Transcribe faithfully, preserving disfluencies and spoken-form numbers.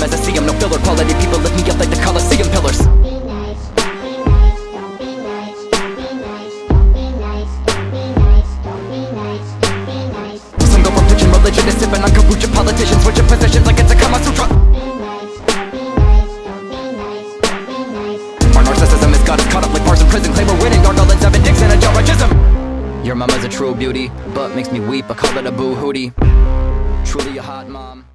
as I see them. No filler, quality people lift me up like the Colosseum pillars. Some go from preaching religion to sipping on kombucha. Politicians switching positions like it's a Kama Sutra. Our narcissism has got us caught up like bars in prison. Claim we're winning, gargling seven dicks in a jar of jism. Your mama's a true beauty, but makes me weep. I call it a boo hootie. Truly a hot mom.